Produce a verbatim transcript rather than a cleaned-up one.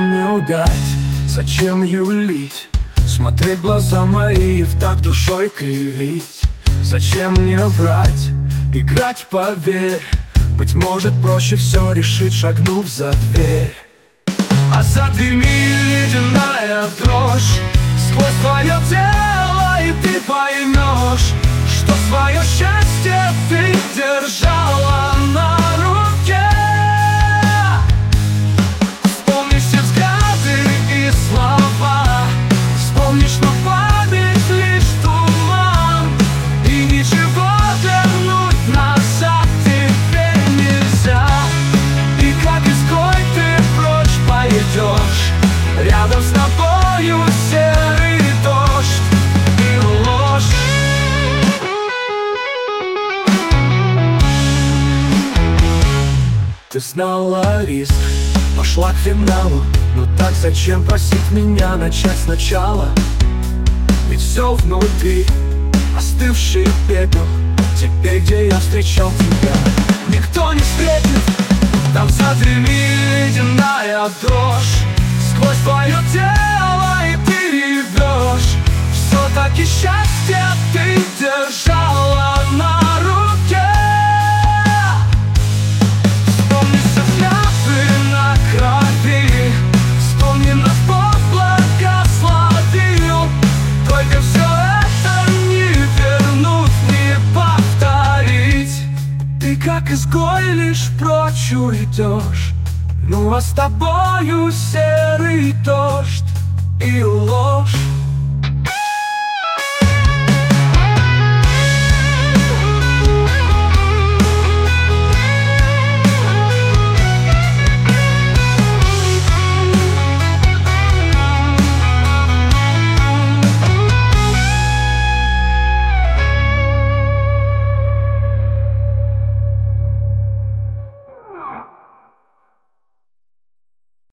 Зачем мне лгать, зачем юлить, смотреть в глаза мои и в так душой кривить? Зачем мне врать, играть, поверь? Быть может, проще все решить, шагнув за дверь. А за дверьми ледяная дрожь, сквозь твое тело, и ты поймешь, что свое счастье ты держала на руке. Вспомни все взгляды и слова, вспомни, что память лишь туман, и ничего вернуть назад теперь нельзя. И как изгой ты прочь пойдешь, рядом с тобою серый дождь и ложь. Ты знала риск, пошла к финалу, но так зачем просить меня начать сначала? Ведь все внутри, остывший пепел, теперь, где я встречал тебя, никто не встретит. Там за дверьми ледяная дрожь, сквозь твое тело и перевешь. Все-таки счастье ты держала на руке. Вспомни все взгляды на крови, вспомни, нас Бог благословил. Только все это не вернуть, не повторить. Ты как изгой лишь прочь уйдешь, ну а с тобою серый дождь и ложь.